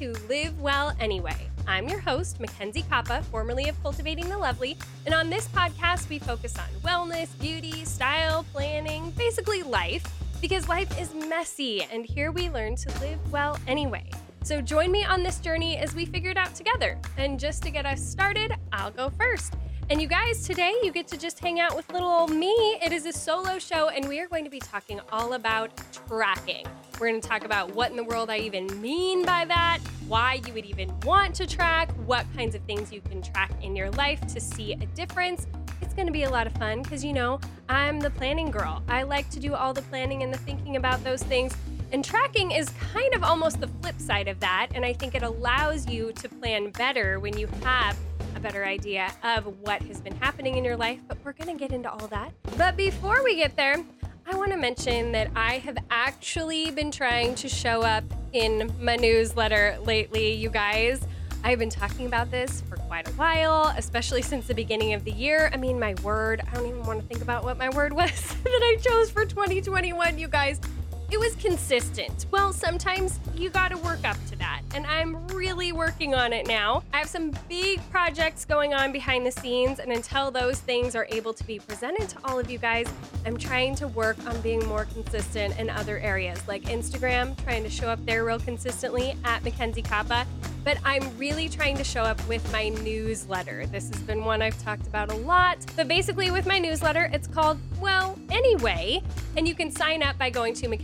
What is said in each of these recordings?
to Live Well Anyway. I'm your host, Mackenzie Kappa, formerly of Cultivating the Lovely, and on this podcast, we focus on wellness, beauty, style, planning, basically life, because life is messy, and here we learn to live well anyway. So join me on this journey as we figure it out together. And just to get us started, I'll go first. And you guys, today you get to just hang out with little old me. It is a solo show, and we are going to be talking all about tracking. We're going to talk about what in the world I even mean by that, why you would even want to track, what kinds of things you can track in your life to see a difference. It's going to be a lot of fun because, I'm the planning girl. I like to do all the planning and the thinking about those things. And tracking is kind of almost the flip side of that. And I think it allows you to plan better when you have a better idea of what has been happening in your life. But we're going to get into all that. But before we get there, I want to mention that I have actually been trying to show up in my newsletter lately, you guys. I've been talking about this for quite a while, especially since the beginning of the year. I mean, my word, I don't even want to think about what my word was that I chose for 2021, you guys. It was consistent. Well, sometimes you got to work up to that, and I'm really working on it now. I have some big projects going on behind the scenes, and until those things are able to be presented to all of you guys, I'm trying to work on being more consistent in other areas, like Instagram, trying to show up there real consistently at Mackenzie Kappa. But I'm really trying to show up with my newsletter. This has been one I've talked about a lot. But basically with my newsletter, it's called Well Anyway. And you can sign up by going to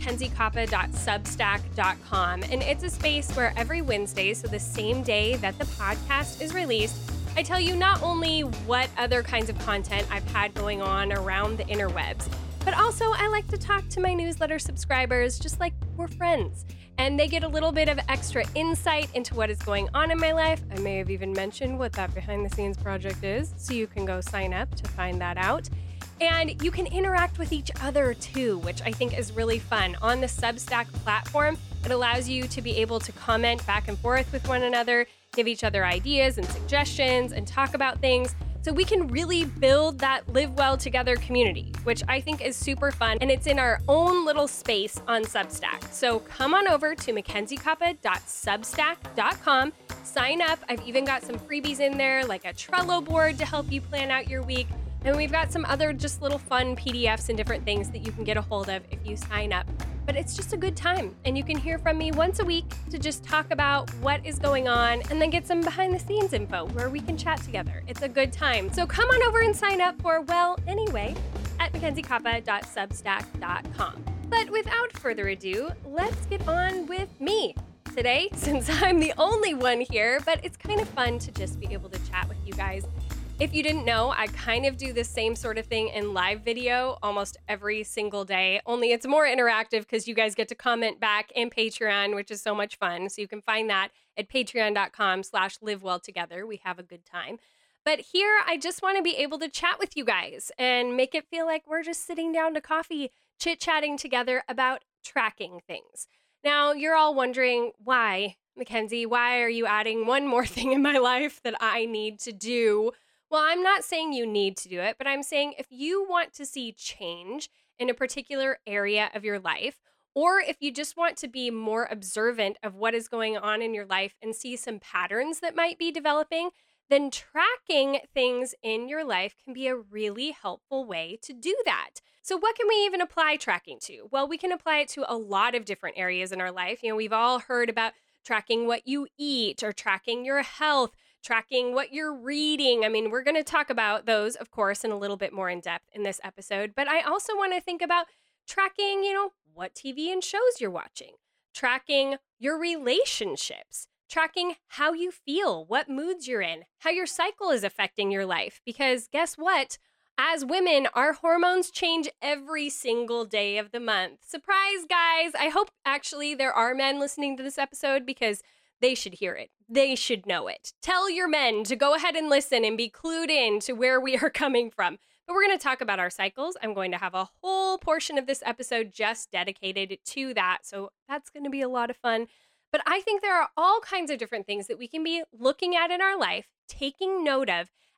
mackenziekappa.substack.com. And it's a space where every Wednesday, so the same day that the podcast is released, I tell you not only what other kinds of content I've had going on around the interwebs, but also I like to talk to my newsletter subscribers just like we're friends. And they get a little bit of extra insight into what is going on in my life. I may have even mentioned what that behind the scenes project is, so you can go sign up to find that out. And you can interact with each other too, which I think is really fun. On the Substack platform, it allows you to be able to comment back and forth with one another, give each other ideas and suggestions, and talk about things. So we can really build that Live Well Together community, which I think is super fun. And it's in our own little space on Substack. So come on over to mackenziekappa.substack.com, sign up. I've even got some freebies in there, like a Trello board to help you plan out your week. And we've got some other just little fun PDFs and different things that you can get a hold of if you sign up. But it's just a good time. And you can hear from me once a week to just talk about what is going on and then get some behind the scenes info where we can chat together. It's a good time. So come on over and sign up for Well Anyway at mackenziekappa.substack.com. But without further ado, let's get on with me today, since I'm the only one here, but it's kind of fun to just be able to chat with you guys. If you didn't know, I kind of do the same sort of thing in live video almost every single day, only it's more interactive because you guys get to comment back in Patreon, which is so much fun. So you can find that at patreon.com/livewelltogether. We have a good time. But here, I just want to be able to chat with you guys and make it feel like we're just sitting down to coffee, chit-chatting together about tracking things. Now, you're all wondering, why, Mackenzie, why are you adding one more thing in my life that I need to do? Well, I'm not saying you need to do it, but I'm saying if you want to see change in a particular area of your life, or if you just want to be more observant of what is going on in your life and see some patterns that might be developing, then tracking things in your life can be a really helpful way to do that. So what can we even apply tracking to? Well, we can apply it to a lot of different areas in our life. We've all heard about tracking what you eat or tracking your health, tracking what you're reading. I mean, we're going to talk about those, of course, in a little bit more in depth in this episode. But I also want to think about tracking, what TV and shows you're watching, tracking your relationships, tracking how you feel, what moods you're in, how your cycle is affecting your life. Because guess what? As women, our hormones change every single day of the month. Surprise, guys. I hope actually there are men listening to this episode because they should hear it. They should know it. Tell your men to go ahead and listen and be clued in to where we are coming from. But we're going to talk about our cycles. I'm going to have a whole portion of this episode just dedicated to that. So that's going to be a lot of fun. But I think there are all kinds of different things that we can be looking at in our life, taking note of,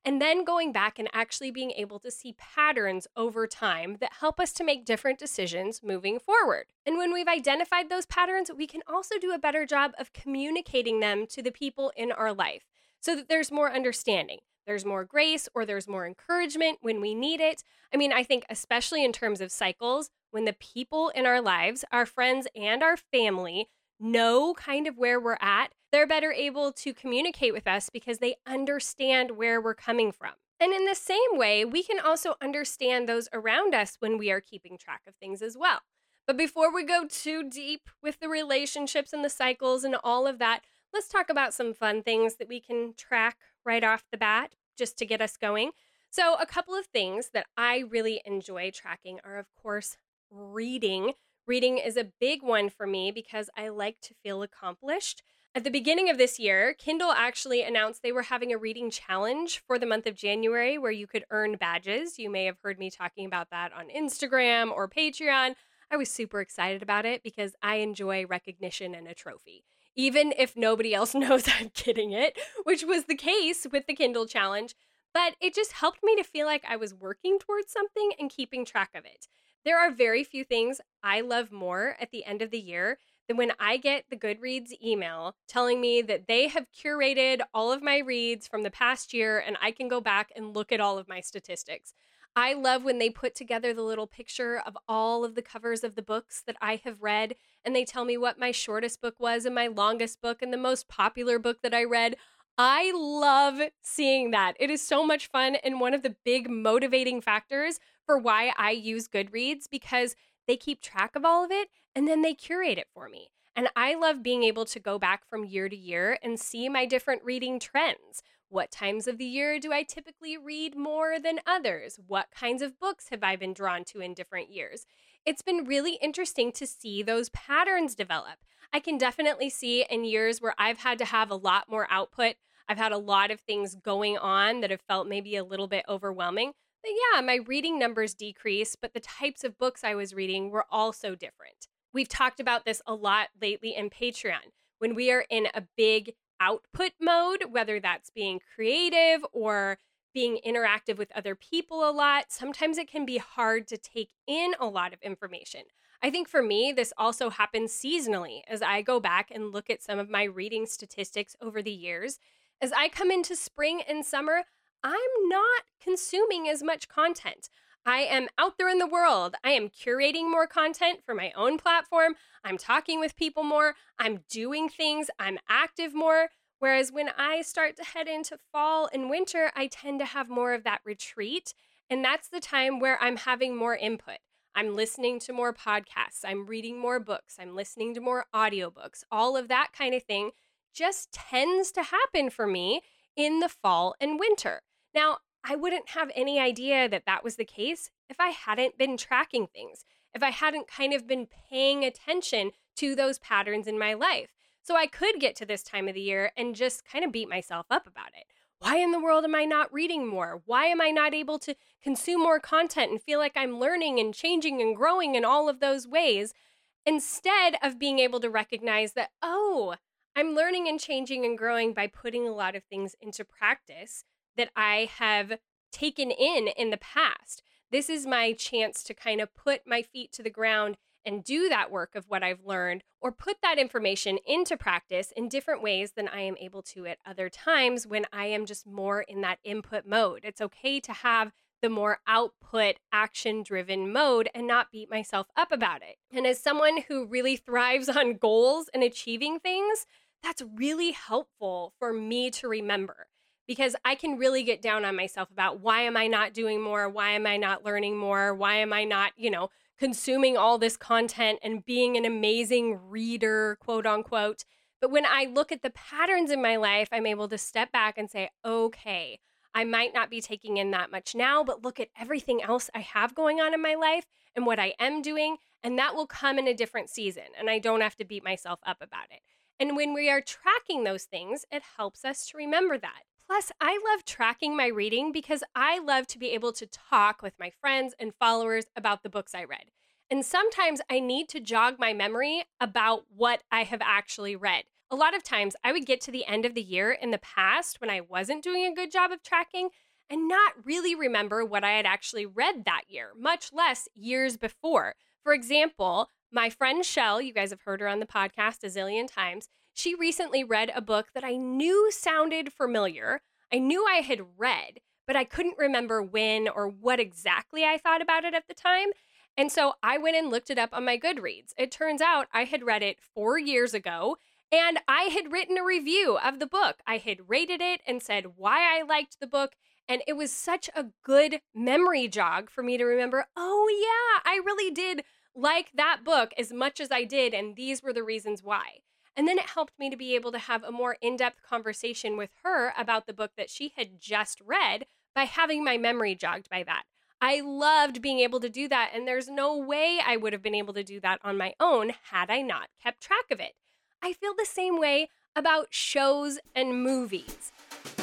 and then going back and actually being able to see patterns over time that help us to make different decisions moving forward. And when we've identified those patterns, we can also do a better job of communicating them to the people in our life so that there's more understanding. There's more grace or there's more encouragement when we need it. I mean, I think especially in terms of cycles, when the people in our lives, our friends and our family, know kind of where we're at, they're better able to communicate with us because they understand where we're coming from. And in the same way, we can also understand those around us when we are keeping track of things as well. But before we go too deep with the relationships and the cycles and all of that, let's talk about some fun things that we can track right off the bat just to get us going. So, a couple of things that I really enjoy tracking are, of course, reading. Reading is a big one for me because I like to feel accomplished. At the beginning of this year, Kindle actually announced they were having a reading challenge for the month of January where you could earn badges. You may have heard me talking about that on Instagram or Patreon. I was super excited about it because I enjoy recognition and a trophy, even if nobody else knows I'm getting it, which was the case with the Kindle challenge. But it just helped me to feel like I was working towards something and keeping track of it. There are very few things I love more at the end of the year than when I get the Goodreads email telling me that they have curated all of my reads from the past year and I can go back and look at all of my statistics. I love when they put together the little picture of all of the covers of the books that I have read, and they tell me what my shortest book was and my longest book and the most popular book that I read. I love seeing that. It is so much fun and one of the big motivating factors for why I use Goodreads because they keep track of all of it and then they curate it for me. And I love being able to go back from year to year and see my different reading trends. What times of the year do I typically read more than others? What kinds of books have I been drawn to in different years? It's been really interesting to see those patterns develop. I can definitely see in years where I've had to have a lot more output, I've had a lot of things going on that have felt maybe a little bit overwhelming. But yeah, my reading numbers decreased, but the types of books I was reading were also different. We've talked about this a lot lately in Patreon. When we are in a big output mode, whether that's being creative or being interactive with other people a lot, sometimes it can be hard to take in a lot of information. I think for me, this also happens seasonally as I go back and look at some of my reading statistics over the years. As I come into spring and summer, I'm not consuming as much content. I am out there in the world. I am curating more content for my own platform. I'm talking with people more. I'm doing things. I'm active more. Whereas when I start to head into fall and winter, I tend to have more of that retreat. And that's the time where I'm having more input. I'm listening to more podcasts. I'm reading more books. I'm listening to more audiobooks. All of that kind of thing just tends to happen for me in the fall and winter. Now, I wouldn't have any idea that that was the case if I hadn't been tracking things, if I hadn't kind of been paying attention to those patterns in my life. So I could get to this time of the year and just kind of beat myself up about it. Why in the world am I not reading more? Why am I not able to consume more content and feel like I'm learning and changing and growing in all of those ways? Instead of being able to recognize that, oh, I'm learning and changing and growing by putting a lot of things into practice that I have taken in the past. This is my chance to kind of put my feet to the ground and do that work of what I've learned or put that information into practice in different ways than I am able to at other times when I am just more in that input mode. It's okay to have the more output, action-driven mode and not beat myself up about it. And as someone who really thrives on goals and achieving things, that's really helpful for me to remember. Because I can really get down on myself about why am I not doing more? Why am I not learning more? Why am I not, consuming all this content and being an amazing reader, quote unquote. But when I look at the patterns in my life, I'm able to step back and say, okay, I might not be taking in that much now, but look at everything else I have going on in my life and what I am doing. And that will come in a different season. And I don't have to beat myself up about it. And when we are tracking those things, it helps us to remember that. Plus, I love tracking my reading because I love to be able to talk with my friends and followers about the books I read. And sometimes I need to jog my memory about what I have actually read. A lot of times I would get to the end of the year in the past when I wasn't doing a good job of tracking, and not really remember what I had actually read that year, much less years before. For example, my friend Shell, you guys have heard her on the podcast a zillion times, she recently read a book that I knew sounded familiar. I knew I had read, but I couldn't remember when or what exactly I thought about it at the time. And so I went and looked it up on my Goodreads. It turns out I had read it 4 years ago, and I had written a review of the book. I had rated it and said why I liked the book. And it was such a good memory jog for me to remember, oh yeah, I really did like that book as much as I did. And these were the reasons why. And then it helped me to be able to have a more in-depth conversation with her about the book that she had just read by having my memory jogged by that. I loved being able to do that, and there's no way I would have been able to do that on my own had I not kept track of it. I feel the same way about shows and movies.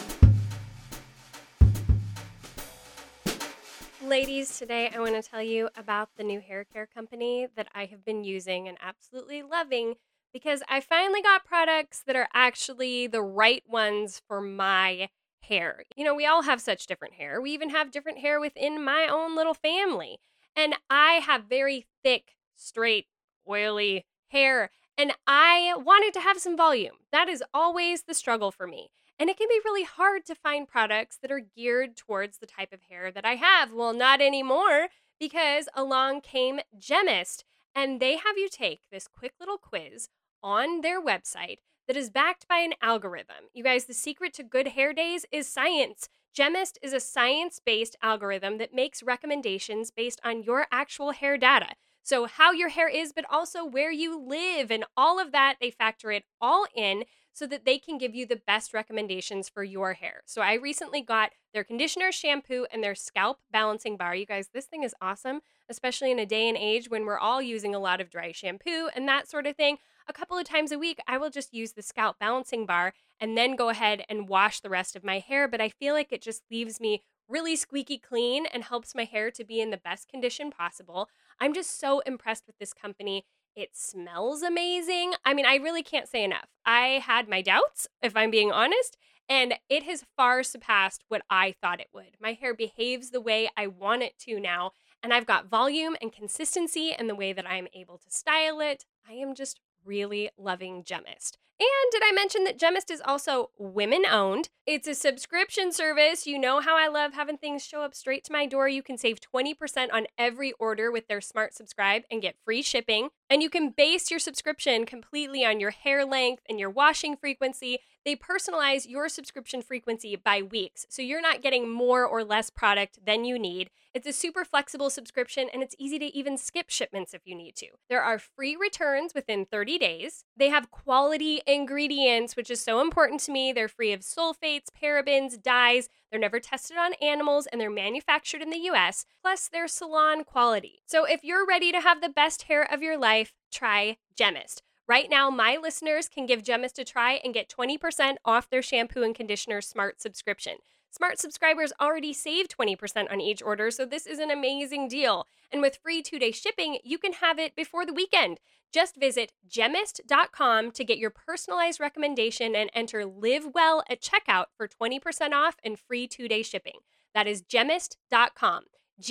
Ladies, today I want to tell you about the new hair care company that I have been using and absolutely loving because I finally got products that are actually the right ones for my hair. You know, we all have such different hair. We even have different hair within my own little family. And I have very thick, straight, oily hair, and I wanted to have some volume. That is always the struggle for me. And it can be really hard to find products that are geared towards the type of hair that I have. Well, not anymore, because along came Gemist, and they have you take this quick little quiz on their website that is backed by an algorithm. You guys, the secret to good hair days is science. Gemist is a science-based algorithm that makes recommendations based on your actual hair data. So how your hair is, but also where you live and all of that, they factor it all in so that they can give you the best recommendations for your hair. So I recently got their conditioner, shampoo, and their scalp balancing bar. You guys, this thing is awesome, especially in a day and age when we're all using a lot of dry shampoo and that sort of thing. A couple of times a week, I will just use the scalp balancing bar and then go ahead and wash the rest of my hair. But I feel like it just leaves me really squeaky clean and helps my hair to be in the best condition possible. I'm just so impressed with this company. It smells amazing. I mean, I really can't say enough. I had my doubts, if I'm being honest, and it has far surpassed what I thought it would. My hair behaves the way I want it to now, and I've got volume and consistency in the way that I'm able to style it. I am just really loving Gemist. And did I mention that Gemist is also women-owned? It's a subscription service. You know how I love having things show up straight to my door. You can save 20% on every order with their Smart Subscribe and get free shipping. And you can base your subscription completely on your hair length and your washing frequency. They personalize your subscription frequency by weeks, so you're not getting more or less product than you need. It's a super flexible subscription, and it's easy to even skip shipments if you need to. There are free returns within 30 days. They have quality ingredients, which is so important to me. They're free of sulfates, parabens, dyes. They're never tested on animals, and they're manufactured in the US. Plus, they're salon quality. So if you're ready to have the best hair of your life, try Gemist. Right now, my listeners can give Gemist a try and get 20% off their shampoo and conditioner Smart subscription. Smart subscribers already save 20% on each order, so this is an amazing deal. And with free 2-day shipping, you can have it before the weekend. Just visit gemist.com to get your personalized recommendation and enter Live Well at checkout for 20% off and free 2-day shipping. That is gemist.com.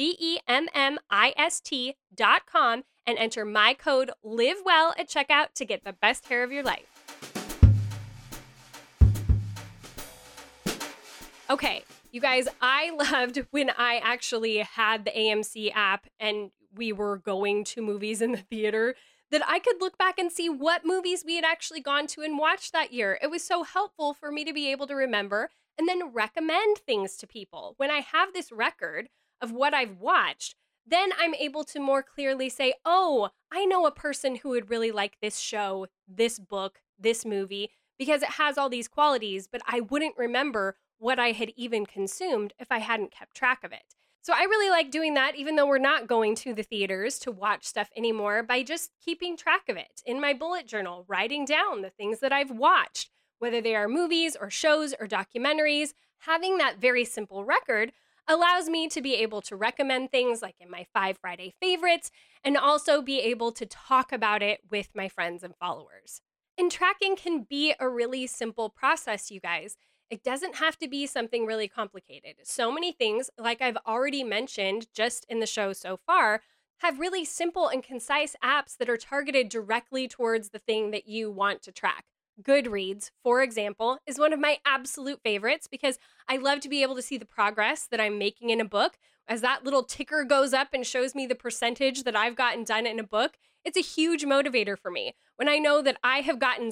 GEMMIST.com and enter my code LIVEWELL at checkout to get the best hair of your life. Okay, you guys, I loved when I actually had the AMC app and we were going to movies in the theater, that I could look back and see what movies we had actually gone to and watched that year. It was so helpful for me to be able to remember and then recommend things to people. When I have this record of what I've watched, then I'm able to more clearly say, oh, I know a person who would really like this show, this book, this movie, because it has all these qualities, but I wouldn't remember what I had even consumed if I hadn't kept track of it. So I really like doing that, even though we're not going to the theaters to watch stuff anymore, by just keeping track of it in my bullet journal, writing down the things that I've watched, whether they are movies or shows or documentaries. Having that very simple record allows me to be able to recommend things like in my 5 Friday favorites and also be able to talk about it with my friends and followers. And tracking can be a really simple process, you guys. It doesn't have to be something really complicated. So many things, like I've already mentioned just in the show so far, have really simple and concise apps that are targeted directly towards the thing that you want to track. Goodreads, for example, is one of my absolute favorites because I love to be able to see the progress that I'm making in a book. As that little ticker goes up and shows me the percentage that I've gotten done in a book, it's a huge motivator for me. When I know that I have gotten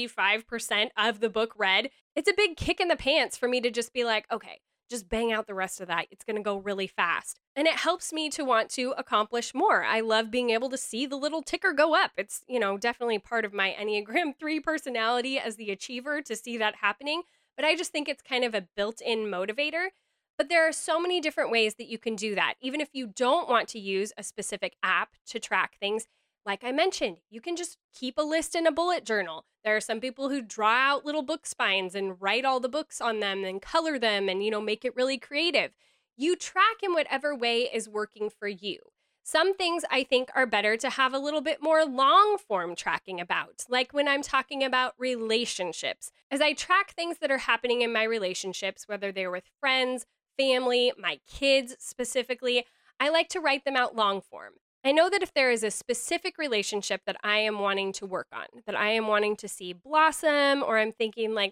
75% of the book read, it's a big kick in the pants for me to just be like, okay, just bang out the rest of that. It's going to go really fast. And it helps me to want to accomplish more. I love being able to see the little ticker go up. It's, definitely part of my Enneagram 3 personality as the achiever to see that happening. But I just think it's kind of a built-in motivator. But there are so many different ways that you can do that. Even if you don't want to use a specific app to track things, like I mentioned, you can just keep a list in a bullet journal. There are some people who draw out little book spines and write all the books on them and color them and, make it really creative. You track in whatever way is working for you. Some things I think are better to have a little bit more long form tracking about, like when I'm talking about relationships. As I track things that are happening in my relationships, whether they're with friends, family, my kids specifically, I like to write them out long form. I know that if there is a specific relationship that I am wanting to work on, that I am wanting to see blossom, or I'm thinking like,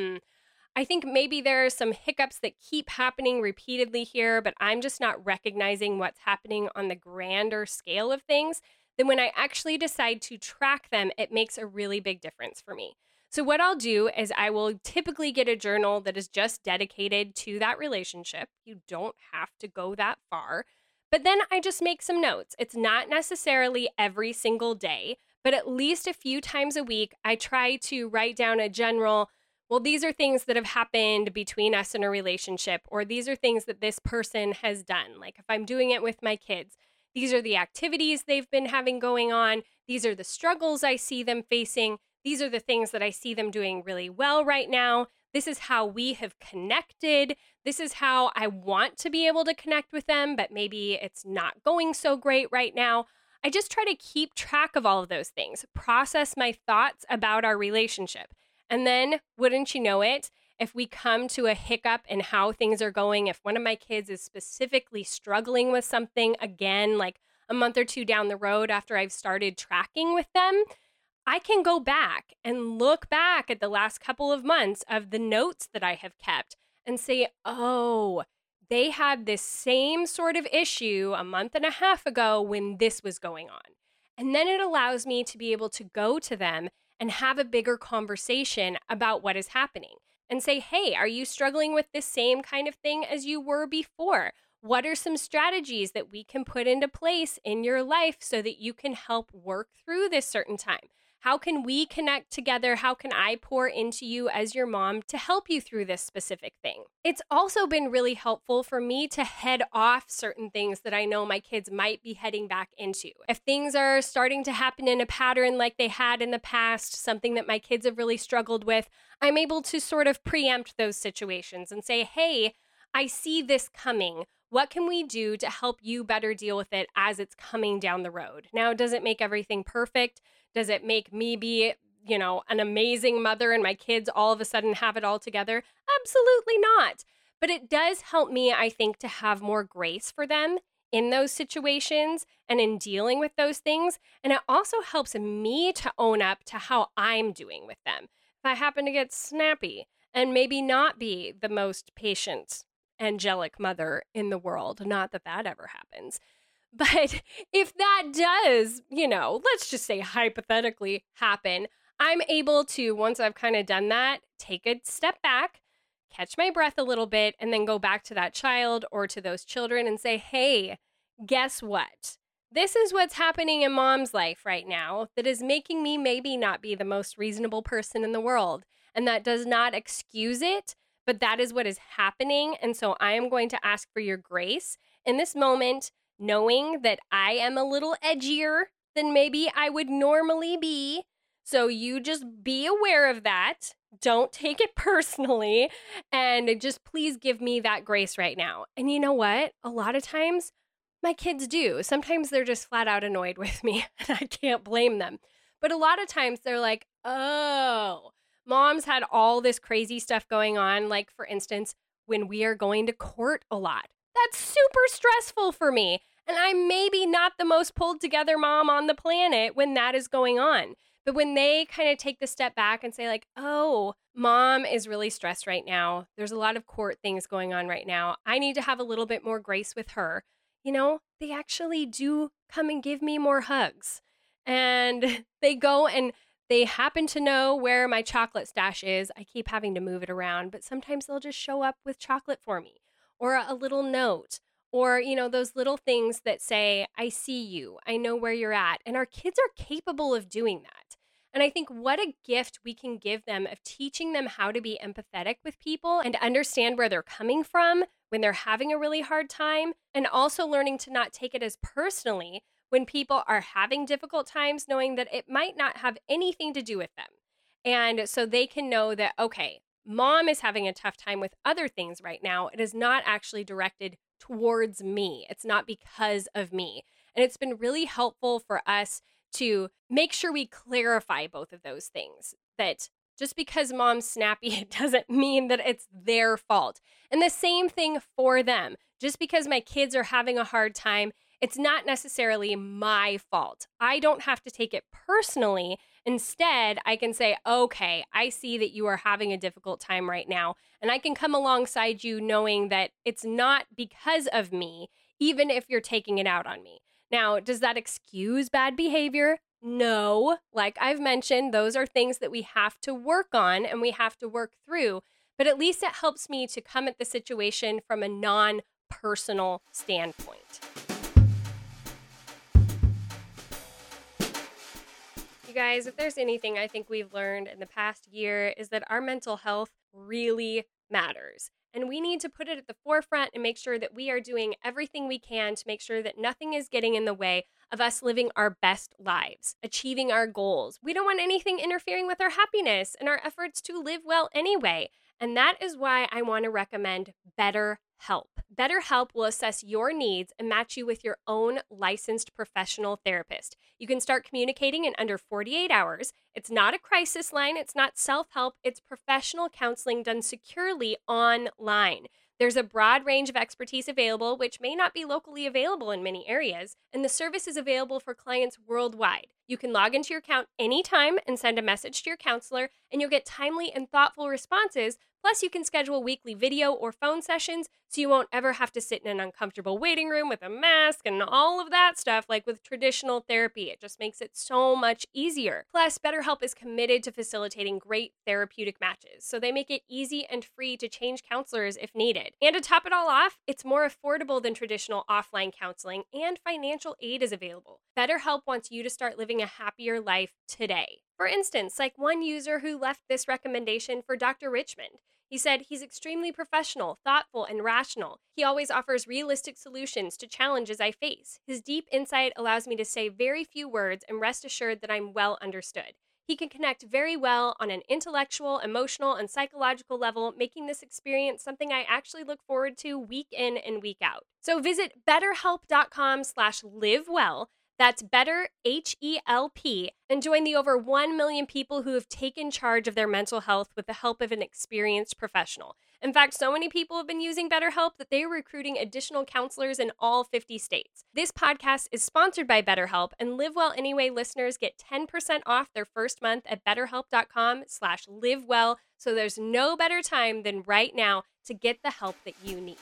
I think maybe there are some hiccups that keep happening repeatedly here, but I'm just not recognizing what's happening on the grander scale of things, then when I actually decide to track them, it makes a really big difference for me. So what I'll do is I will typically get a journal that is just dedicated to that relationship. You don't have to go that far. But then I just make some notes. It's not necessarily every single day, but at least a few times a week, I try to write down a general, well, these are things that have happened between us in a relationship, or these are things that this person has done. Like if I'm doing it with my kids, these are the activities they've been having going on. These are the struggles I see them facing. These are the things that I see them doing really well right now. This is how we have connected. This is how I want to be able to connect with them, but maybe it's not going so great right now. I just try to keep track of all of those things, process my thoughts about our relationship. And then, wouldn't you know it, if we come to a hiccup in how things are going, if one of my kids is specifically struggling with something again, like a month or two down the road after I've started tracking with them, I can go back and look back at the last couple of months of the notes that I have kept and say, oh, they had this same sort of issue a month and a half ago when this was going on. And then it allows me to be able to go to them and have a bigger conversation about what is happening and say, hey, are you struggling with this same kind of thing as you were before? What are some strategies that we can put into place in your life so that you can help work through this certain time? How can we connect together? How can I pour into you as your mom to help you through this specific thing? It's also been really helpful for me to head off certain things that I know my kids might be heading back into. If things are starting to happen in a pattern like they had in the past, something that my kids have really struggled with, I'm able to sort of preempt those situations and say, hey, I see this coming. What can we do to help you better deal with it as it's coming down the road? Now, does it make everything perfect? Does it make me be, an amazing mother and my kids all of a sudden have it all together? Absolutely not. But it does help me, I think, to have more grace for them in those situations and in dealing with those things. And it also helps me to own up to how I'm doing with them. If I happen to get snappy and maybe not be the most patient, angelic mother in the world, not that that ever happens. But if that does, let's just say hypothetically happen, I'm able to, once I've kind of done that, take a step back, catch my breath a little bit, and then go back to that child or to those children and say, hey, guess what? This is what's happening in mom's life right now that is making me maybe not be the most reasonable person in the world. And that does not excuse it, but that is what is happening. And so I am going to ask for your grace in this moment, knowing that I am a little edgier than maybe I would normally be. So you just be aware of that. Don't take it personally. And just please give me that grace right now. And you know what? A lot of times my kids do. Sometimes they're just flat out annoyed with me and I can't blame them. But a lot of times they're like, oh, Mom's had all this crazy stuff going on, like for instance, when we are going to court a lot. That's super stressful for me. And I'm maybe not the most pulled together mom on the planet when that is going on. But when they kind of take the step back and say, like, oh, mom is really stressed right now. There's a lot of court things going on right now. I need to have a little bit more grace with her. They actually do come and give me more hugs. And they go and they happen to know where my chocolate stash is. I keep having to move it around, but sometimes they'll just show up with chocolate for me or a little note. Or, those little things that say, I see you, I know where you're at. And our kids are capable of doing that. And I think what a gift we can give them of teaching them how to be empathetic with people and understand where they're coming from when they're having a really hard time. And also learning to not take it as personally when people are having difficult times, knowing that it might not have anything to do with them. And so they can know that, okay, mom is having a tough time with other things right now. It is not actually directed towards me. It's not because of me. And it's been really helpful for us to make sure we clarify both of those things, that just because mom's snappy, it doesn't mean that it's their fault. And the same thing for them. Just because my kids are having a hard time, it's not necessarily my fault. I don't have to take it personally. Instead, I can say, okay, I see that you are having a difficult time right now. And I can come alongside you knowing that it's not because of me, even if you're taking it out on me. Now, does that excuse bad behavior? No. Like I've mentioned, those are things that we have to work on and we have to work through. But at least it helps me to come at the situation from a non-personal standpoint. You guys, if there's anything I think we've learned in the past year is that our mental health really matters. And we need to put it at the forefront and make sure that we are doing everything we can to make sure that nothing is getting in the way of us living our best lives, achieving our goals. We don't want anything interfering with our happiness and our efforts to live well anyway. And that is why I want to recommend BetterHelp. BetterHelp will assess your needs and match you with your own licensed professional therapist. You can start communicating in under 48 hours. It's not a crisis line. It's not self-help. It's professional counseling done securely online. There's a broad range of expertise available, which may not be locally available in many areas, and the service is available for clients worldwide. You can log into your account anytime and send a message to your counselor, and you'll get timely and thoughtful responses. Plus, you can schedule weekly video or phone sessions, so you won't ever have to sit in an uncomfortable waiting room with a mask and all of that stuff like with traditional therapy. It just makes it so much easier. Plus, BetterHelp is committed to facilitating great therapeutic matches, so they make it easy and free to change counselors if needed. And to top it all off, it's more affordable than traditional offline counseling, and financial aid is available. BetterHelp wants you to start living a happier life today. For instance, like one user who left this recommendation for Dr. Richmond. He said he's extremely professional, thoughtful, and rational. He always offers realistic solutions to challenges I face. His deep insight allows me to say very few words and rest assured that I'm well understood. He can connect very well on an intellectual, emotional, and psychological level, making this experience something I actually look forward to week in and week out. So visit betterhelp.com/livewell. That's better, H-E-L-P, and join the over 1 million people who have taken charge of their mental health with the help of an experienced professional. In fact, so many people have been using BetterHelp that they are recruiting additional counselors in all 50 states. This podcast is sponsored by BetterHelp, and Live Well Anyway listeners get 10% off their first month at betterhelp.com/livewell. So there's no better time than right now to get the help that you need.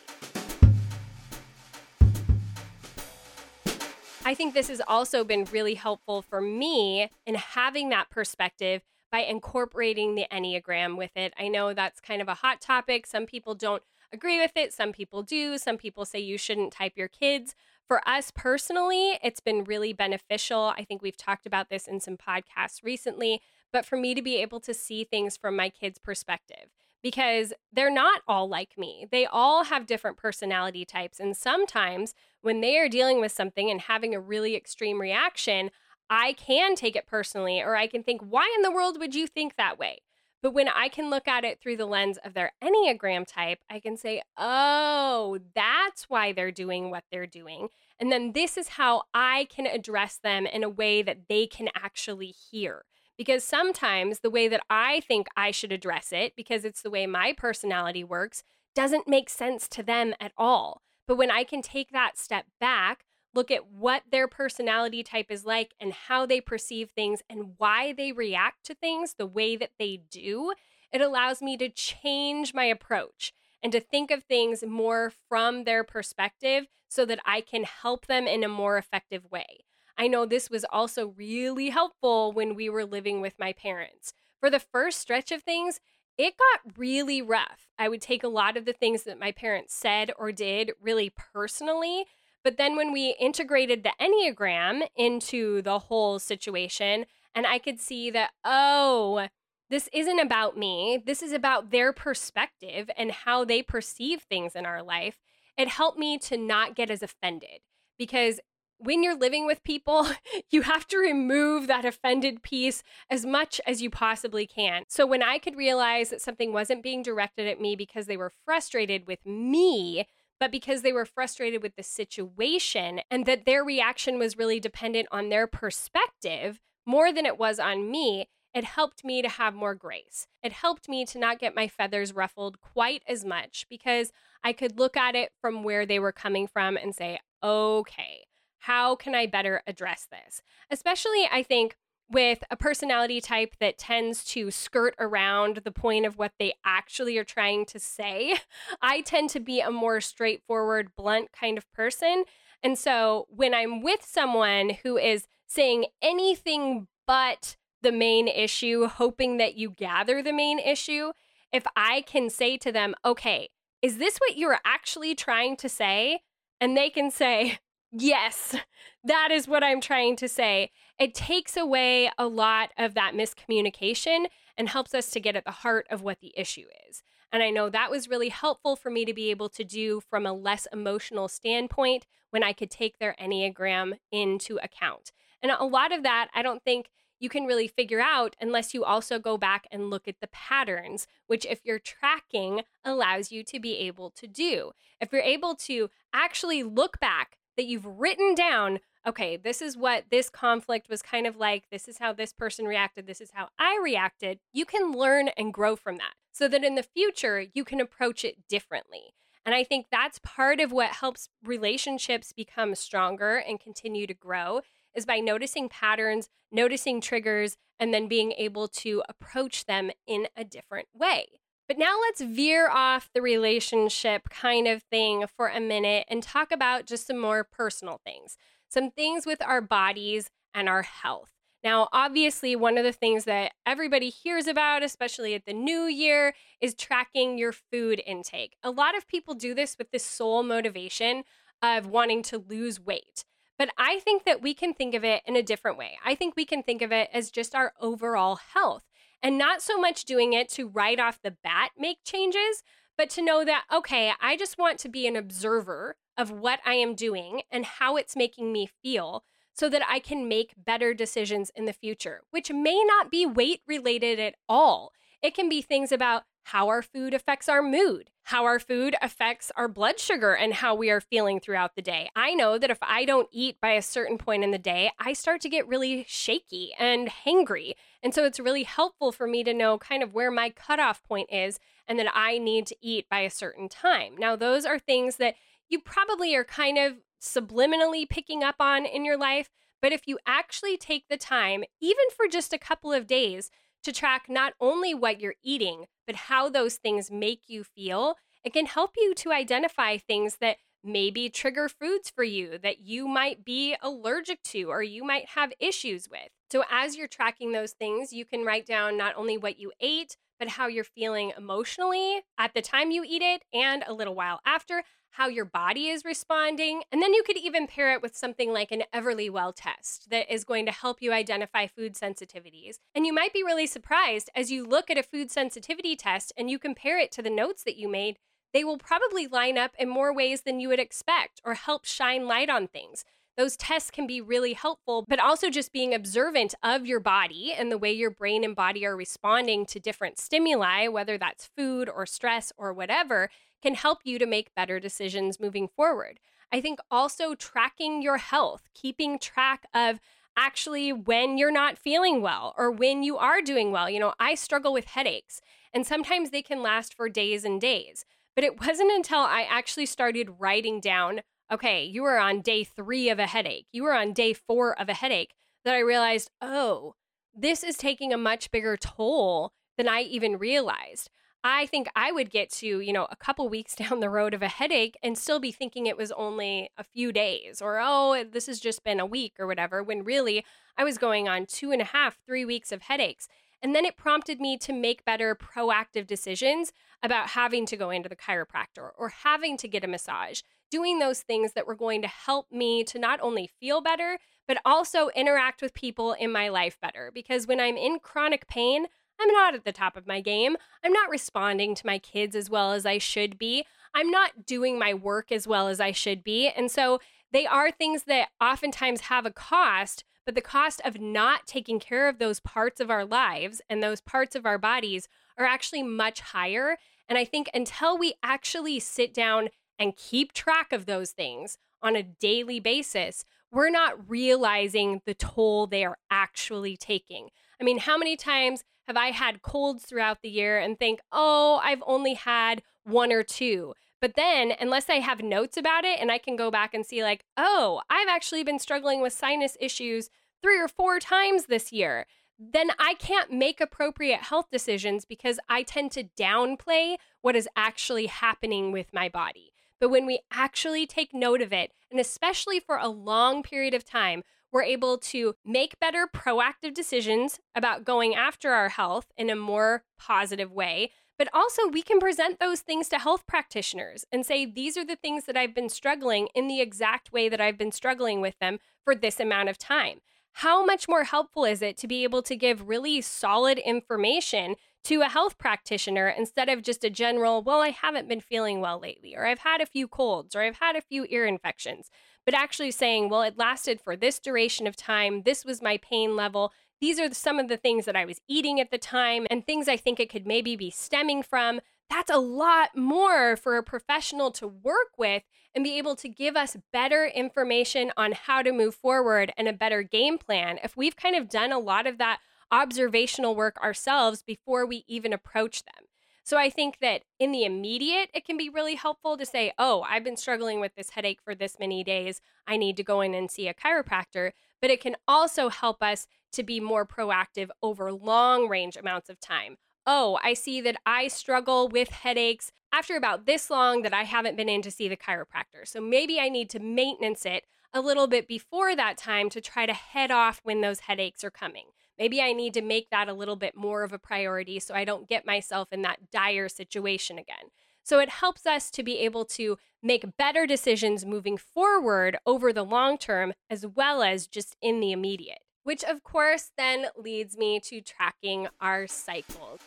I think this has also been really helpful for me in having that perspective by incorporating the Enneagram with it. I know that's kind of a hot topic. Some people don't agree with it. Some people do. Some people say you shouldn't type your kids. For us personally, it's been really beneficial. I think we've talked about this in some podcasts recently, but for me to be able to see things from my kids' perspective, because they're not all like me. They all have different personality types. And sometimes when they are dealing with something and having a really extreme reaction, I can take it personally, or I can think, why in the world would you think that way? But when I can look at it through the lens of their Enneagram type, I can say, oh, that's why they're doing what they're doing. And then this is how I can address them in a way that they can actually hear. because sometimes the way that I think I should address it, because it's the way my personality works, doesn't make sense to them at all. But when I can take that step back, look at what their personality type is like and how they perceive things and why they react to things the way that they do, it allows me to change my approach and to think of things more from their perspective so that I can help them in a more effective way. I know this was also really helpful when we were living with my parents. For the first stretch of things, it got really rough. I would take a lot of the things that my parents said or did really personally. But then when we integrated the Enneagram into the whole situation, and I could see that, oh, this isn't about me. This is about their perspective and how they perceive things in our life. It helped me to not get as offended because when you're living with people, you have to remove that offended piece as much as you possibly can. So when I could realize that something wasn't being directed at me because they were frustrated with me, but because they were frustrated with the situation and that their reaction was really dependent on their perspective more than it was on me, it helped me to have more grace. It helped me to not get my feathers ruffled quite as much because I could look at it from where they were coming from and say, okay, how can I better address this? Especially, I think, with a personality type that tends to skirt around the point of what they actually are trying to say. I tend to be a more straightforward, blunt kind of person. And so when I'm with someone who is saying anything but the main issue, hoping that you gather the main issue, if I can say to them, okay, is this what you're actually trying to say? And they can say, yes, that is what I'm trying to say. It takes away a lot of that miscommunication and helps us to get at the heart of what the issue is. And I know that was really helpful for me to be able to do from a less emotional standpoint when I could take their Enneagram into account. And a lot of that, I don't think you can really figure out unless you also go back and look at the patterns, which if you're tracking allows you to be able to do. If you're able to actually look back that you've written down, okay, this is what this conflict was kind of like. This is how this person reacted. This is how I reacted. You can learn and grow from that so that in the future, you can approach it differently. And I think that's part of what helps relationships become stronger and continue to grow is by noticing patterns, noticing triggers, and then being able to approach them in a different way. But now let's veer off the relationship kind of thing for a minute and talk about just some more personal things, some things with our bodies and our health. Now, obviously, one of the things that everybody hears about, especially at the new year, is tracking your food intake. A lot of people do this with the sole motivation of wanting to lose weight. But I think that we can think of it in a different way. I think we can think of it as just our overall health and not so much doing it to right off the bat make changes, but to know that, okay, I just want to be an observer of what I am doing and how it's making me feel so that I can make better decisions in the future, which may not be weight related at all. It can be things about how our food affects our mood, how our food affects our blood sugar and how we are feeling throughout the day. I know that if I don't eat by a certain point in the day, I start to get really shaky and hangry. And so it's really helpful for me to know kind of where my cutoff point is and that I need to eat by a certain time. Now, those are things that you probably are kind of subliminally picking up on in your life. But if you actually take the time, even for just a couple of days, to track not only what you're eating, but how those things make you feel, it can help you to identify things that maybe trigger foods for you that you might be allergic to or you might have issues with. So as you're tracking those things, you can write down not only what you ate, but how you're feeling emotionally at the time you eat it and a little while after, how your body is responding. And then you could even pair it with something like an Everlywell test that is going to help you identify food sensitivities. And you might be really surprised as you look at a food sensitivity test and you compare it to the notes that you made, they will probably line up in more ways than you would expect or help shine light on things. Those tests can be really helpful, but also just being observant of your body and the way your brain and body are responding to different stimuli, whether that's food or stress or whatever, can help you to make better decisions moving forward. I think also tracking your health, keeping track of actually when you're not feeling well or when you are doing well. I struggle with headaches, and sometimes they can last for days and days. But it wasn't until I actually started writing down, okay, you are on day 3 of a headache, you are on day 4 of a headache, that I realized, oh, this is taking a much bigger toll than I even realized. I think I would get to, a couple weeks down the road of a headache and still be thinking it was only a few days, or, oh, this has just been a week or whatever, when really I was going on 2.5, 3 weeks of headaches. And then it prompted me to make better proactive decisions about having to go into the chiropractor or having to get a massage, doing those things that were going to help me to not only feel better, but also interact with people in my life better. Because when I'm in chronic pain, I'm not at the top of my game. I'm not responding to my kids as well as I should be. I'm not doing my work as well as I should be. And so they are things that oftentimes have a cost, but the cost of not taking care of those parts of our lives and those parts of our bodies are actually much higher. And I think until we actually sit down and keep track of those things on a daily basis, we're not realizing the toll they are actually taking. I mean, how many times have I had colds throughout the year and think, oh, I've only had 1 or 2. But then, unless I have notes about it and I can go back and see like, oh, I've actually been struggling with sinus issues 3 or 4 times this year, then I can't make appropriate health decisions because I tend to downplay what is actually happening with my body. But when we actually take note of it, and especially for a long period of time, we're able to make better proactive decisions about going after our health in a more positive way. But also we can present those things to health practitioners and say, these are the things that I've been struggling in the exact way that I've been struggling with them for this amount of time. How much more helpful is it to be able to give really solid information to a health practitioner instead of just a general, well, I haven't been feeling well lately, or I've had a few colds, or I've had a few ear infections, but actually saying, well, it lasted for this duration of time. This was my pain level. These are some of the things that I was eating at the time and things I think it could maybe be stemming from. That's a lot more for a professional to work with and be able to give us better information on how to move forward and a better game plan if we've kind of done a lot of that observational work ourselves before we even approach them. So I think that in the immediate, it can be really helpful to say, oh, I've been struggling with this headache for this many days. I need to go in and see a chiropractor. But it can also help us to be more proactive over long range amounts of time. Oh, I see that I struggle with headaches after about this long that I haven't been in to see the chiropractor. So maybe I need to maintenance it a little bit before that time to try to head off when those headaches are coming. Maybe I need to make that a little bit more of a priority so I don't get myself in that dire situation again. So it helps us to be able to make better decisions moving forward over the long term, as well as just in the immediate, which of course then leads me to tracking our cycles.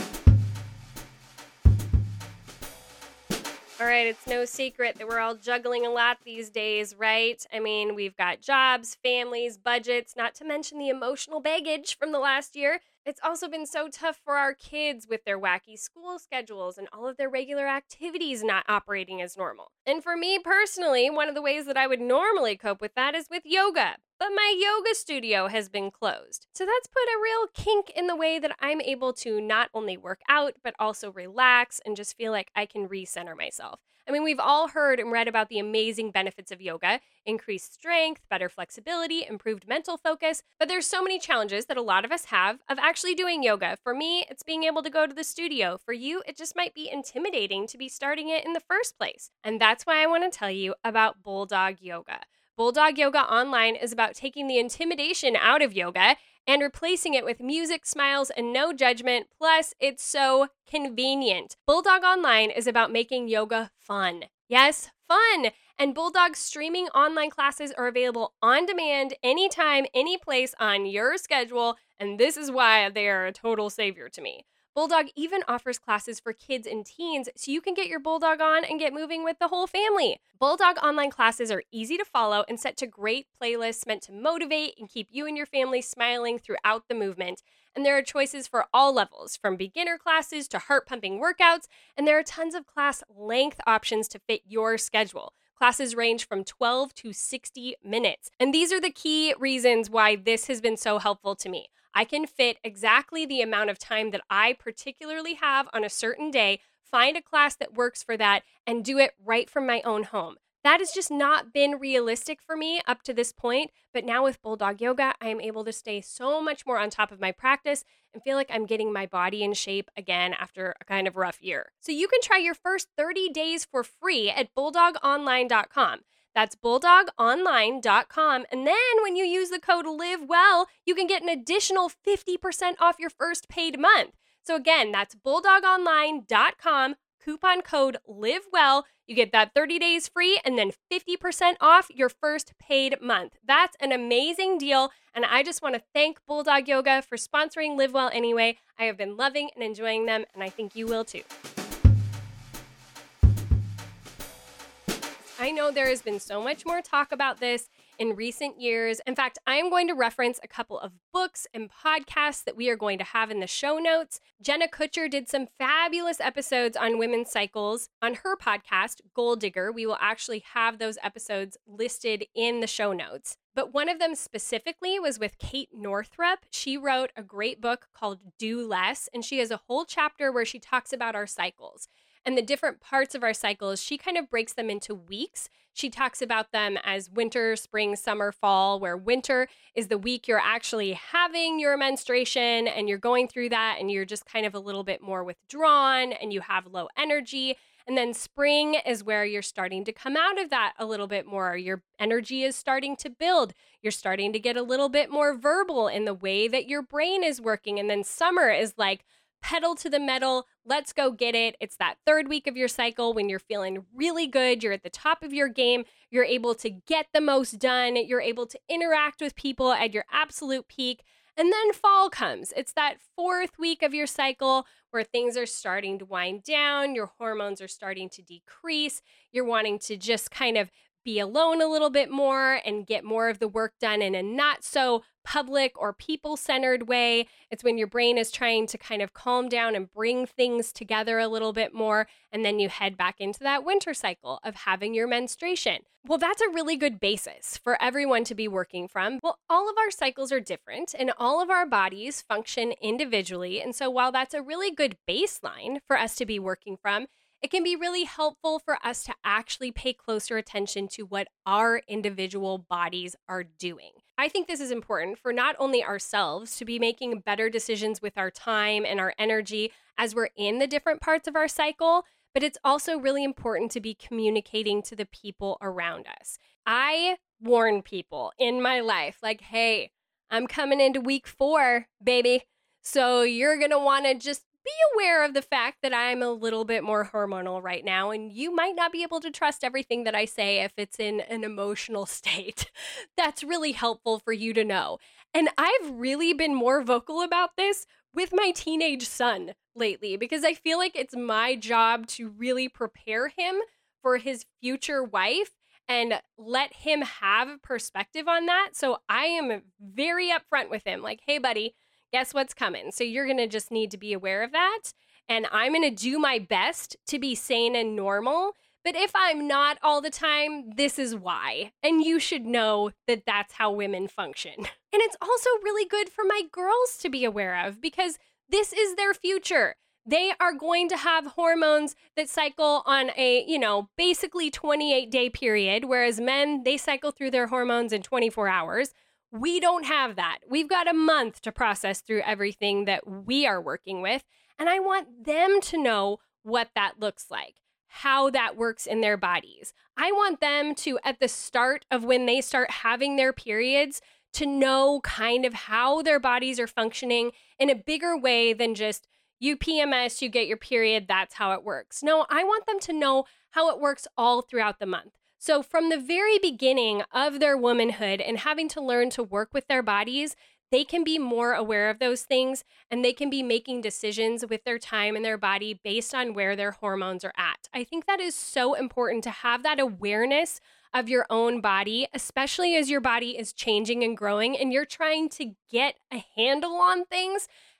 All right, it's no secret that we're all juggling a lot these days, right? I mean, we've got jobs, families, budgets, not to mention the emotional baggage from the last year. It's also been so tough for our kids with their wacky school schedules and all of their regular activities not operating as normal. And for me personally, one of the ways that I would normally cope with that is with yoga. But my yoga studio has been closed. So that's put a real kink in the way that I'm able to not only work out, but also relax and just feel like I can recenter myself. I mean, we've all heard and read about the amazing benefits of yoga: increased strength, better flexibility, improved mental focus. But there's so many challenges that a lot of us have of actually doing yoga. For me, it's being able to go to the studio. For you, it just might be intimidating to be starting it in the first place. And that's why I want to tell you about Bulldog Yoga. Bulldog Yoga Online is about taking the intimidation out of yoga and replacing it with music, smiles, and no judgment. Plus, it's so convenient. Bulldog Online is about making yoga fun. Yes, fun. And Bulldog's streaming online classes are available on demand, anytime, any place, on your schedule. And this is why they are a total savior to me. Bulldog even offers classes for kids and teens, so you can get your Bulldog on and get moving with the whole family. Bulldog online classes are easy to follow and set to great playlists meant to motivate and keep you and your family smiling throughout the movement. And there are choices for all levels, from beginner classes to heart-pumping workouts, and there are tons of class length options to fit your schedule. Classes range from 12 to 60 minutes. And these are the key reasons why this has been so helpful to me. I can fit exactly the amount of time that I particularly have on a certain day, find a class that works for that, and do it right from my own home. That has just not been realistic for me up to this point, but now with Bulldog Yoga, I am able to stay so much more on top of my practice and feel like I'm getting my body in shape again after a kind of rough year. So you can try your first 30 days for free at bulldogonline.com. That's bulldogonline.com. And then when you use the code LIVEWELL, you can get an additional 50% off your first paid month. So again, that's bulldogonline.com, coupon code LIVEWELL. You get that 30 days free and then 50% off your first paid month. That's an amazing deal. And I just want to thank Bulldog Yoga for sponsoring Live Well Anyway. I have been loving and enjoying them, and I think you will too. I know there has been so much more talk about this in recent years. In fact, I am going to reference a couple of books and podcasts that we are going to have in the show notes. Jenna Kutcher did some fabulous episodes on women's cycles on her podcast, Goal Digger. We will actually have those episodes listed in the show notes. But one of them specifically was with Kate Northrup. She wrote a great book called Do Less, and she has a whole chapter where she talks about our cycles and the different parts of our cycles. She kind of breaks them into weeks. She talks about them as winter, spring, summer, fall, where winter is the week you're actually having your menstruation and you're going through that and you're just kind of a little bit more withdrawn and you have low energy. And then spring is where you're starting to come out of that a little bit more. Your energy is starting to build. You're starting to get a little bit more verbal in the way that your brain is working. And then summer is like, pedal to the metal, let's go get it. It's that third week of your cycle when you're feeling really good, you're at the top of your game, you're able to get the most done, you're able to interact with people at your absolute peak. And then fall comes. It's that fourth week of your cycle where things are starting to wind down, your hormones are starting to decrease, you're wanting to just kind of be alone a little bit more and get more of the work done in a not so public or people-centered way. It's when your brain is trying to kind of calm down and bring things together a little bit more, and then you head back into that winter cycle of having your menstruation. Well, that's a really good basis for everyone to be working from. Well, all of our cycles are different and all of our bodies function individually. And so while that's a really good baseline for us to be working from, it can be really helpful for us to actually pay closer attention to what our individual bodies are doing. I think this is important for not only ourselves to be making better decisions with our time and our energy as we're in the different parts of our cycle, but it's also really important to be communicating to the people around us. I warn people in my life, like, hey, I'm coming into week 4, baby. So you're going to want to just be aware of the fact that I'm a little bit more hormonal right now, and you might not be able to trust everything that I say if it's in an emotional state. That's really helpful for you to know. And I've really been more vocal about this with my teenage son lately because I feel like it's my job to really prepare him for his future wife and let him have perspective on that. So I am very upfront with him, like, hey, buddy, guess what's coming? So you're going to just need to be aware of that. And I'm going to do my best to be sane and normal. But if I'm not all the time, this is why. And you should know that that's how women function. And it's also really good for my girls to be aware of because this is their future. They are going to have hormones that cycle on a, basically 28-day period, whereas men, they cycle through their hormones in 24 hours. We don't have that. We've got a month to process through everything that we are working with. And I want them to know what that looks like, how that works in their bodies. I want them to, at the start of when they start having their periods, to know kind of how their bodies are functioning in a bigger way than just you PMS, you get your period, that's how it works. No, I want them to know how it works all throughout the month. So from the very beginning of their womanhood and having to learn to work with their bodies, they can be more aware of those things and they can be making decisions with their time and their body based on where their hormones are at. I think that is so important to have that awareness of your own body, especially as your body is changing and growing and you're trying to get a handle on things.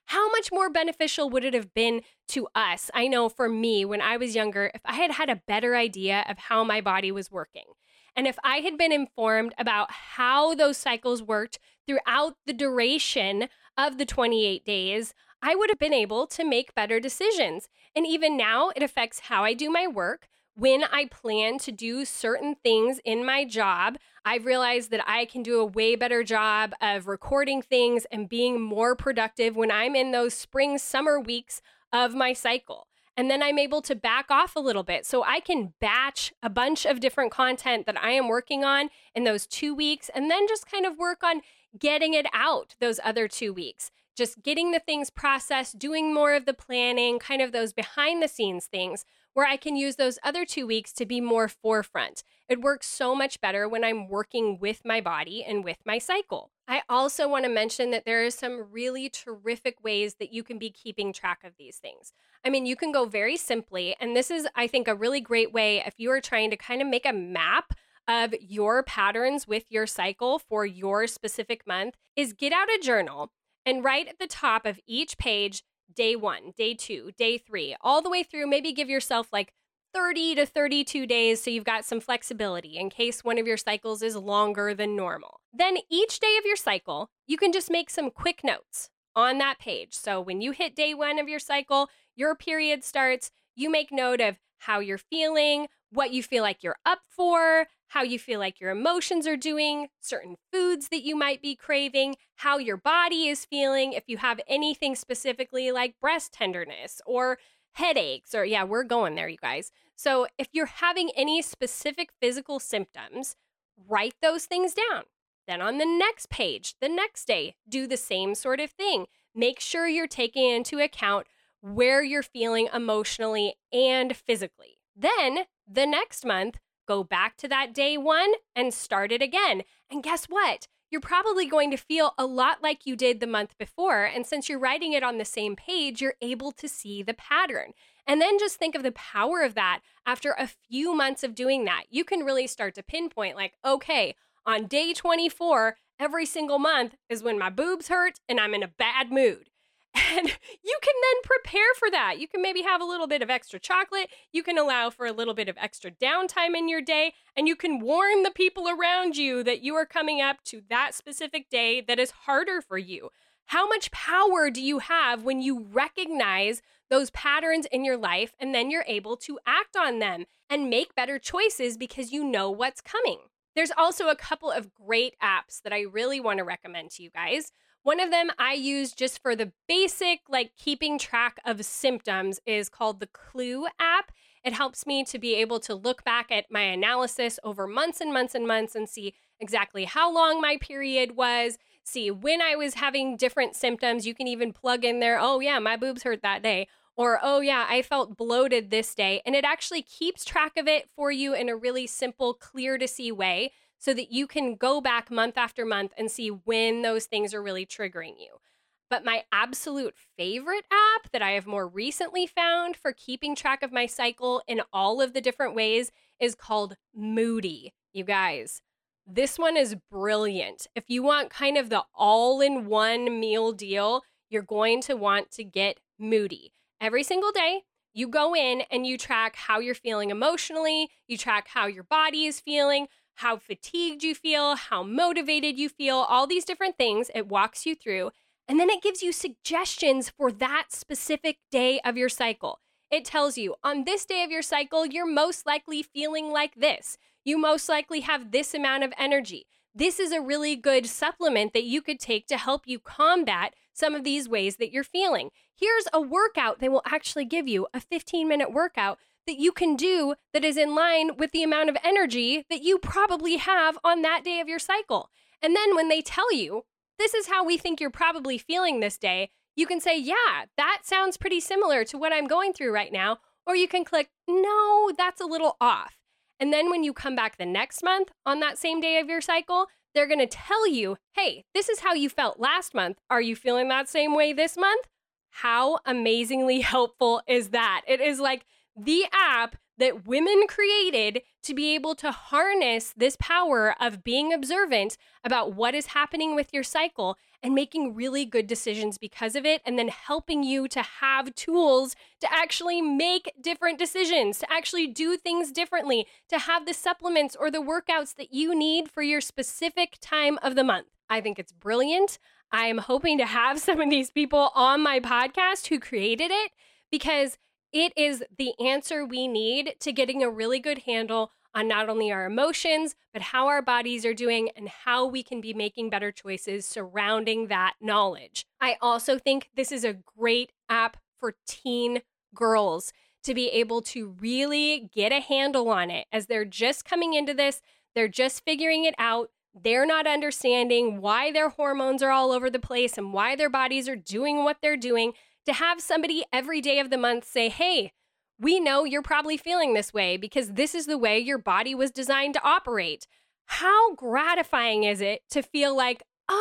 How much more beneficial would it have been to us? I know for me, when I was younger, if I had had a better idea of how my body was working, and if I had been informed about how those cycles worked throughout the duration of the 28 days, I would have been able to make better decisions. And even now, it affects how I do my work. When I plan to do certain things in my job, I've realized that I can do a way better job of recording things and being more productive when I'm in those spring, summer weeks of my cycle. And then I'm able to back off a little bit so I can batch a bunch of different content that I am working on in those 2 weeks and then just kind of work on getting it out those other 2 weeks. Just getting the things processed, doing more of the planning, kind of those behind the scenes things where I can use those other 2 weeks to be more forefront. It works so much better when I'm working with my body and with my cycle. I also want to mention that there are some really terrific ways that you can be keeping track of these things. I mean, you can go very simply, and this is, I think, a really great way if you are trying to kind of make a map of your patterns with your cycle for your specific month, is get out a journal and write at the top of each page, day 1, day 2, day 3, all the way through. Maybe give yourself like 30 to 32 days so you've got some flexibility in case one of your cycles is longer than normal. Then each day of your cycle, you can just make some quick notes on that page. So when you hit day 1 of your cycle, your period starts, you make note of how you're feeling, what you feel like you're up for, how you feel like your emotions are doing, certain foods that you might be craving, how your body is feeling, if you have anything specifically like breast tenderness or headaches, or yeah, we're going there, you guys. So if you're having any specific physical symptoms, write those things down. Then on the next page, the next day, do the same sort of thing. Make sure you're taking into account where you're feeling emotionally and physically. Then the next month, go back to that day 1 and start it again. And guess what? You're probably going to feel a lot like you did the month before. And since you're writing it on the same page, you're able to see the pattern. And then just think of the power of that. After a few months of doing that, you can really start to pinpoint like, okay, on day 24, every single month is when my boobs hurt and I'm in a bad mood. And you can then prepare for that. You can maybe have a little bit of extra chocolate. You can allow for a little bit of extra downtime in your day. And you can warn the people around you that you are coming up to that specific day that is harder for you. How much power do you have when you recognize those patterns in your life and then you're able to act on them and make better choices because you know what's coming? There's also a couple of great apps that I really want to recommend to you guys. One of them I use just for the basic, like keeping track of symptoms, is called the Clue app. It helps me to be able to look back at my analysis over months and months and months and see exactly how long my period was, see when I was having different symptoms. You can even plug in there, oh yeah, my boobs hurt that day. Or, oh yeah, I felt bloated this day. And it actually keeps track of it for you in a really simple, clear to see way, so that you can go back month after month and see when those things are really triggering you. But my absolute favorite app that I have more recently found for keeping track of my cycle in all of the different ways is called Moody. You guys, this one is brilliant. If you want kind of the all-in-one meal deal, you're going to want to get Moody. Every single day, you go in and you track how you're feeling emotionally, you track how your body is feeling, how fatigued you feel, how motivated you feel, all these different things. It walks you through, and then it gives you suggestions for that specific day of your cycle. It tells you, on this day of your cycle, you're most likely feeling like this. You most likely have this amount of energy. This is a really good supplement that you could take to help you combat some of these ways that you're feeling. Here's a workout they will actually give you, a 15-minute workout that you can do that is in line with the amount of energy that you probably have on that day of your cycle. And then when they tell you, this is how we think you're probably feeling this day, you can say, yeah, that sounds pretty similar to what I'm going through right now. Or you can click, no, that's a little off. And then when you come back the next month on that same day of your cycle, they're going to tell you, hey, this is how you felt last month. Are you feeling that same way this month? How amazingly helpful is that? It is like the app that women created to be able to harness this power of being observant about what is happening with your cycle and making really good decisions because of it, and then helping you to have tools to actually make different decisions, to actually do things differently, to have the supplements or the workouts that you need for your specific time of the month. I think it's brilliant. I am hoping to have some of these people on my podcast who created it, because it is the answer we need to getting a really good handle on not only our emotions, but how our bodies are doing and how we can be making better choices surrounding that knowledge. I also think this is a great app for teen girls to be able to really get a handle on it as they're just coming into this. They're just figuring it out. They're not understanding why their hormones are all over the place and why their bodies are doing what they're doing. To have somebody every day of the month say, hey, we know you're probably feeling this way because this is the way your body was designed to operate. How gratifying is it to feel like,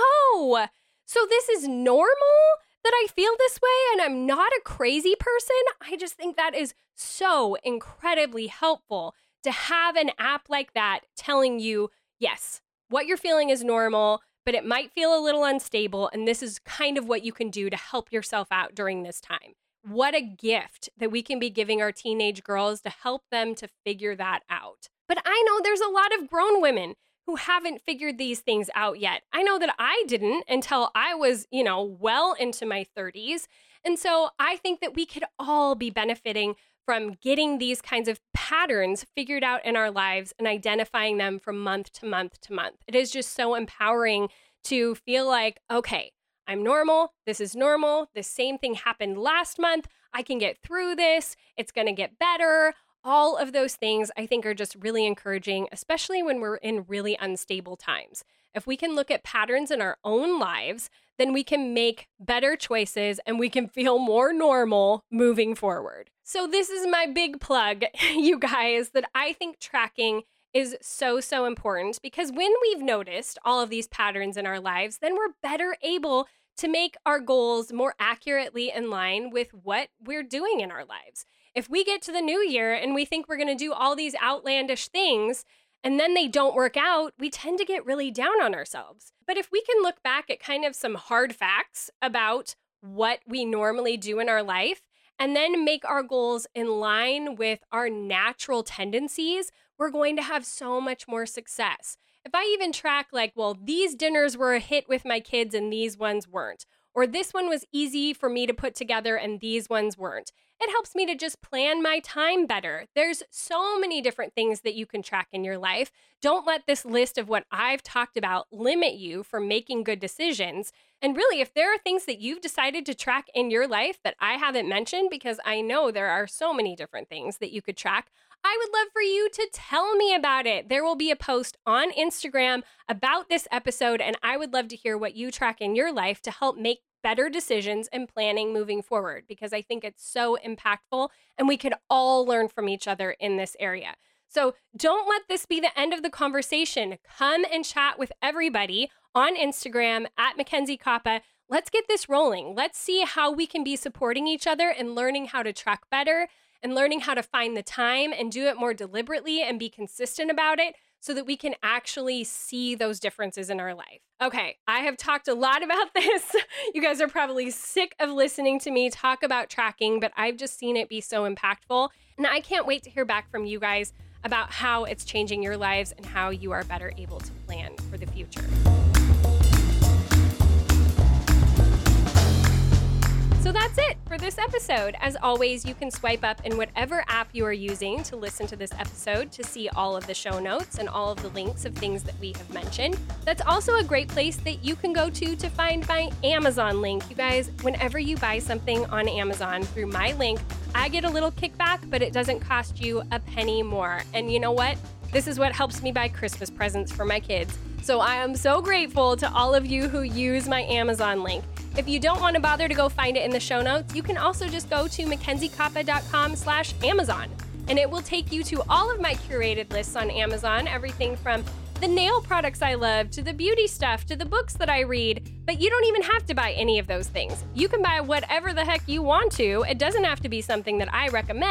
oh, so this is normal that I feel this way and I'm not a crazy person? I just think that is so incredibly helpful to have an app like that telling you, yes, what you're feeling is normal, but it might feel a little unstable, and this is kind of what you can do to help yourself out during this time. What a gift that we can be giving our teenage girls to help them to figure that out. But I know there's a lot of grown women who haven't figured these things out yet. I know that I didn't until I was, well into my 30s. And so I think that we could all be benefiting from getting these kinds of patterns figured out in our lives and identifying them from month to month to month. It is just so empowering to feel like, okay, I'm normal. This is normal. The same thing happened last month. I can get through this. It's going to get better. All of those things I think are just really encouraging, especially when we're in really unstable times. If we can look at patterns in our own lives, then we can make better choices and we can feel more normal moving forward. So this is my big plug, you guys, that I think tracking is so, so important, because when we've noticed all of these patterns in our lives, then we're better able to make our goals more accurately in line with what we're doing in our lives. If we get to the new year and we think we're going to do all these outlandish things and then they don't work out, we tend to get really down on ourselves. But if we can look back at kind of some hard facts about what we normally do in our life and then make our goals in line with our natural tendencies, we're going to have so much more success. If I even track these dinners were a hit with my kids and these ones weren't, or this one was easy for me to put together and these ones weren't, it helps me to just plan my time better. There's so many different things that you can track in your life. Don't let this list of what I've talked about limit you from making good decisions. And really, if there are things that you've decided to track in your life that I haven't mentioned, because I know there are so many different things that you could track, I would love for you to tell me about it. There will be a post on Instagram about this episode, and I would love to hear what you track in your life to help make better decisions and planning moving forward, because I think it's so impactful and we could all learn from each other in this area. So don't let this be the end of the conversation. Come and chat with everybody on Instagram at Mackenzie Koppa. Let's get this rolling. Let's see how we can be supporting each other and learning how to track better and learning how to find the time and do it more deliberately and be consistent about it, so that we can actually see those differences in our life. Okay, I have talked a lot about this. You guys are probably sick of listening to me talk about tracking, but I've just seen it be so impactful. And I can't wait to hear back from you guys about how it's changing your lives and how you are better able to plan for the future. So that's it for this episode. As always, you can swipe up in whatever app you are using to listen to this episode to see all of the show notes and all of the links of things that we have mentioned. That's also a great place that you can go to find my Amazon link. You guys, whenever you buy something on Amazon through my link, I get a little kickback, but it doesn't cost you a penny more. And you know what? This is what helps me buy Christmas presents for my kids. So I am so grateful to all of you who use my Amazon link. If you don't want to bother to go find it in the show notes, you can also just go to mackenziekoppa.com/Amazon, and it will take you to all of my curated lists on Amazon, everything from the nail products I love to the beauty stuff to the books that I read. But you don't even have to buy any of those things. You can buy whatever the heck you want to. It doesn't have to be something that I recommend,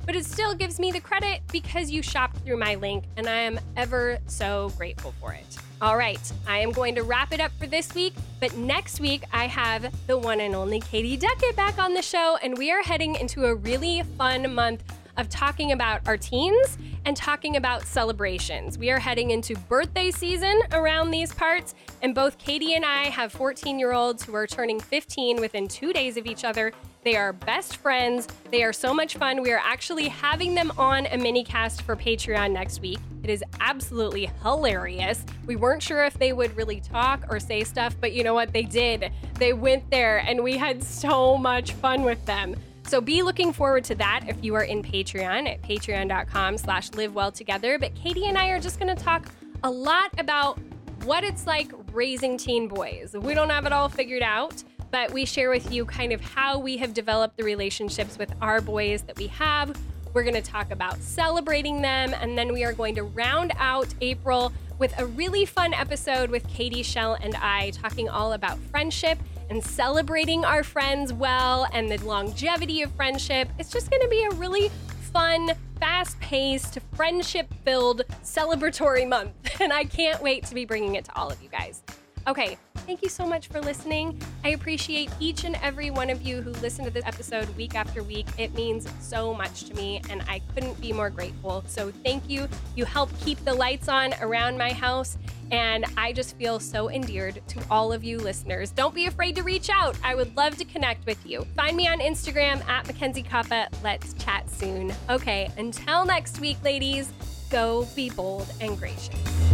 but it still gives me the credit because you shopped through my link, and I am ever so grateful for it. All right, I am going to wrap it up for this week, but next week I have the one and only Katie Duckett back on the show, and we are heading into a really fun month of talking about our teens and talking about celebrations. We are heading into birthday season around these parts, and both Katie and I have 14-year-olds who are turning 15 within 2 days of each other. They are best friends. They are so much fun. We are actually having them on a mini cast for Patreon next week. It is absolutely hilarious. We weren't sure if they would really talk or say stuff, but you know what? They did. They went there, and we had so much fun with them. So be looking forward to that if you are in Patreon at patreon.com/livewelltogether. But Katie and I are just going to talk a lot about what it's like raising teen boys. We don't have it all figured out, but we share with you kind of how we have developed the relationships with our boys that we have. We're going to talk about celebrating them, and then we are going to round out April with a really fun episode with Katie, Shell, and I talking all about friendship and celebrating our friends well and the longevity of friendship. It's just going to be a really fun, fast-paced, friendship-filled celebratory month, and I can't wait to be bringing it to all of you guys. Okay, thank you so much for listening. I appreciate each and every one of you who listen to this episode week after week. It means so much to me, and I couldn't be more grateful. So thank you. You help keep the lights on around my house, and I just feel so endeared to all of you listeners. Don't be afraid to reach out. I would love to connect with you. Find me on Instagram at Mackenzie Kappa. Let's chat soon. Okay, until next week, ladies, go be bold and gracious.